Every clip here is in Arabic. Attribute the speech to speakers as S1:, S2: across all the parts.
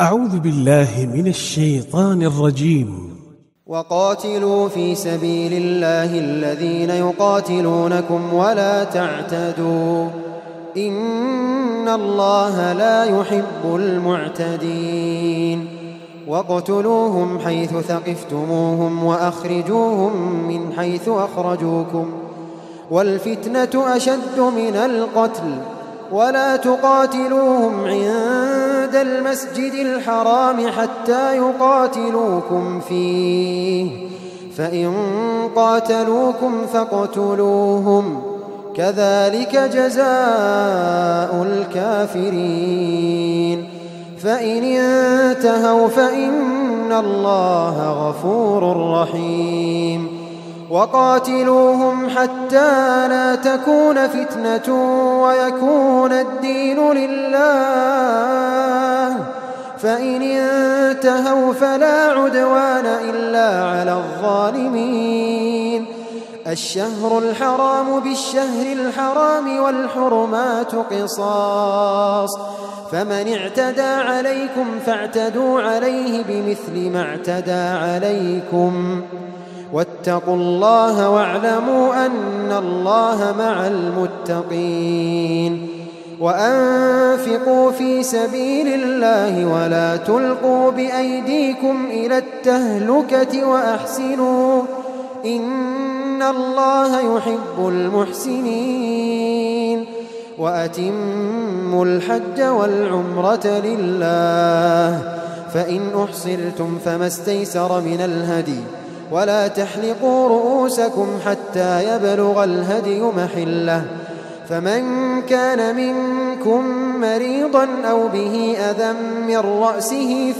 S1: أعوذ بالله من الشيطان الرجيم.
S2: وقاتلوا في سبيل الله الذين يقاتلونكم ولا تعتدوا إن الله لا يحب المعتدين واقتلوهم حيث ثقفتموهم وأخرجوهم من حيث أخرجوكم والفتنة أشد من القتل ولا تقاتلوهم عند المسجد الحرام حتى يقاتلوكم فيه فإن قاتلوكم فاقتلوهم كذلك جزاء الكافرين فإن انتهوا فإن الله غفور رحيم وقاتلوهم حتى لا تكون فتنة ويكون الدين لله فإن انتهوا فلا عدوان إلا على الظالمين الشهر الحرام بالشهر الحرام والحرمات قصاص فمن اعتدى عليكم فاعتدوا عليه بمثل ما اعتدى عليكم واتقوا الله واعلموا أن الله مع المتقين وأنفقوا في سبيل الله ولا تلقوا بأيديكم إلى التهلكة وأحسنوا إن الله يحب المحسنين وأتموا الحج والعمرة لله فإن أحصرتم فما استيسر من الهدي ولا تحلقوا رؤوسكم حتى يبلغ الهدي محله فمن كان منكم مريضا أو به أذى من رأسه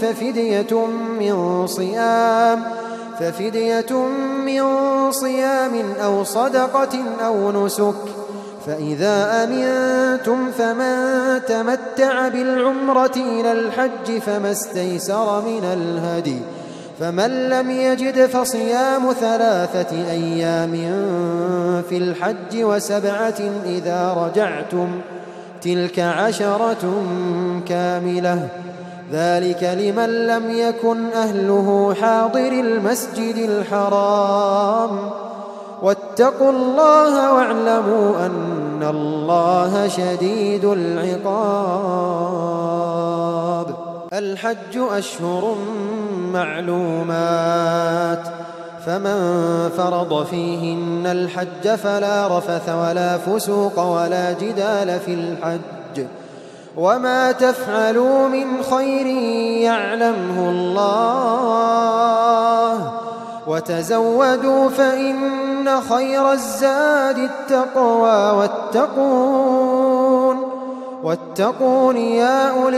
S2: ففدية من صيام أو صدقة أو نسك فإذا أمنتم فمن تمتع بالعمرة إلى الحج فما استيسر من الهدي فمن لم يجد فصيام 3 أيام في الحج و7 إذا رجعتم تلك 10 كاملة ذلك لمن لم يكن أهله حاضر المسجد الحرام واتقوا الله واعلموا أن الله شديد العقاب الحج أشهر معلومات فمن فرض فيهن الحج فلا رفث ولا فسوق ولا جدال في الحج وما تفعلوا من خير يعلمه الله وتزودوا فإن خير الزاد التقوى واتقون يا أولي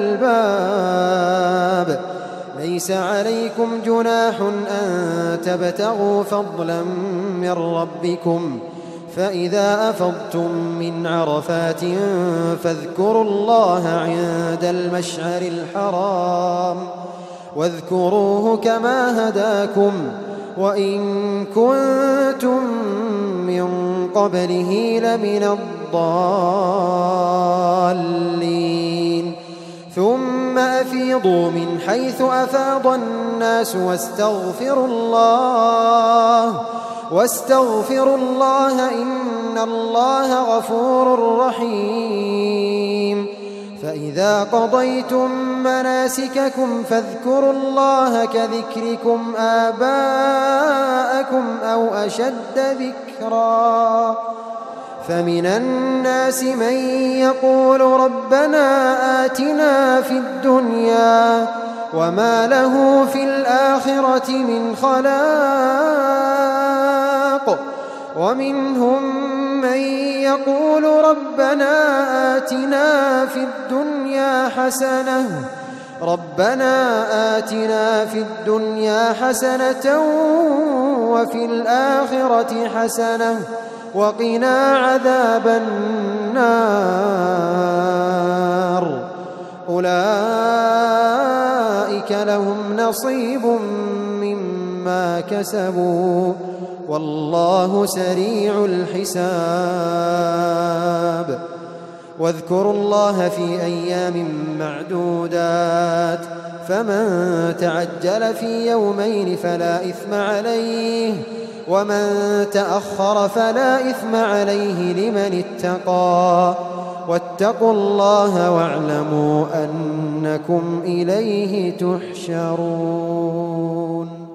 S2: الألباب ليس عليكم جناح أن تبتغوا فضلا من ربكم فإذا أفضتم من عرفات فاذكروا الله عند المشعر الحرام واذكروه كما هداكم وإن كنتم من قبله لمن الضالين ثم أفيضوا من حيث أفاض الناس واستغفروا الله إن الله غفور رحيم فإذا قضيتم مناسككم فاذكروا الله كذكركم آباءكم أو أشد ذكرا فمن الناس من يقول ربنا آتنا في الدنيا وما له في الآخرة من خلاق ومنهم من يقول ربنا آتنا في الدنيا حسنة وفي الآخرة حسنة وقنا عذاب النار أولئك لهم نصيب مما كسبوا والله سريع الحساب واذكروا الله في أيام معدودات فمن تعجل في يومين فلا إثم عليه، ومن تأخر فلا إثم عليه لمن اتقى. واتقوا الله واعلموا أنكم إليه تحشرون.